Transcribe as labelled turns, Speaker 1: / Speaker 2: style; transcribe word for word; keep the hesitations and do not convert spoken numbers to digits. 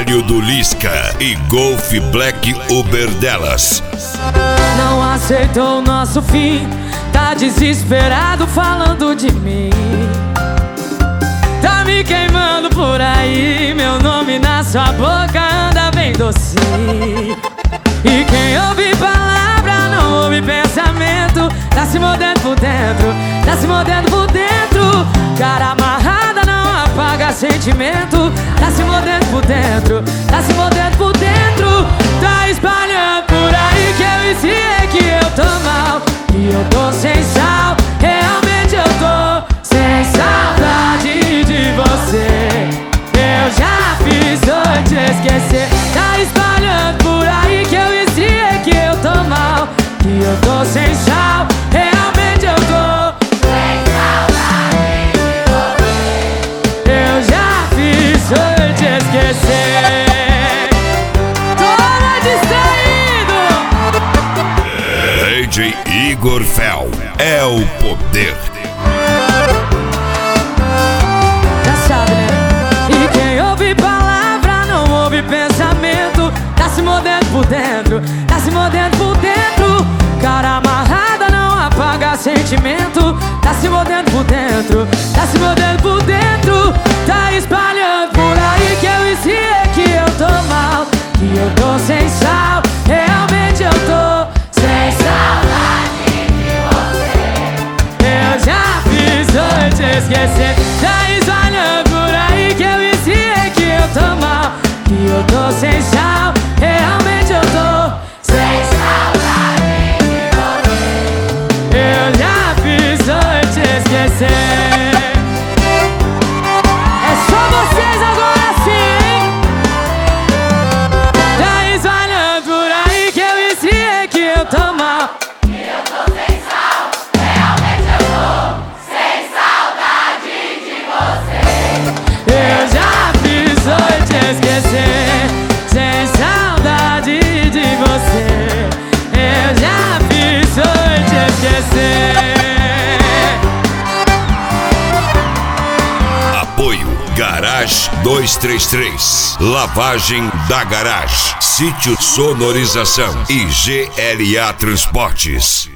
Speaker 1: Trabalho do Lisca e Golf Black Uber delas.
Speaker 2: Não aceitou o nosso fim, tá desesperado falando de mim. Tá me queimando por aí, meu nome na sua boca anda bem docinho. E quem ouve palavra não ouve pensamento, tá se mordendo por dentro, tá se mordendo por dentro. Cara amarrada não apaga sentimento, tá se mordendo por dentro, tá se mordendo por dentro. Tá espalhando por aí que eu ensinei que eu tô mal, que eu tô sem sal, realmente eu tô sem saudade de você. Eu já fiz hoje te esquecer. Tá espalhando por aí que eu ensinei que eu tô mal, que eu tô sem sal, realmente eu tô sem saudade de você. Eu já fiz hoje te esquecer. Toma distraído.
Speaker 1: D J Igor Fel é o poder.
Speaker 2: Já sabe, né? E quem ouve palavra não ouve pensamento, tá se mordendo por dentro, tá se mordendo por dentro. Cara amarrada não apaga sentimento, tá se mordendo por dentro, tá se mordendo por dentro. Tá espalhando por aí que eu ensinei que eu tô mal, que eu tô sem sal, realmente eu tô sem saudade de você. Eu já fiz hoje te esquecer. Tá espalhando por aí que eu ensinei que eu tô mal, que eu tô sem sal, realmente eu tô sem saudade de você. Eu já fiz hoje te esquecer. É só vocês agora sim, hein? Tá espalhando por aí que eu ensinei que eu tô mal,
Speaker 3: Que eu tô sem sal, realmente eu tô sem saudade de você.
Speaker 2: eu já fiz hoje te esquecer. Sem saudade de você, eu já fiz hoje te esquecer.
Speaker 1: Apoio Garage dois três três, Lavagem da Garage, Sítio Sonorização e G L A Transportes.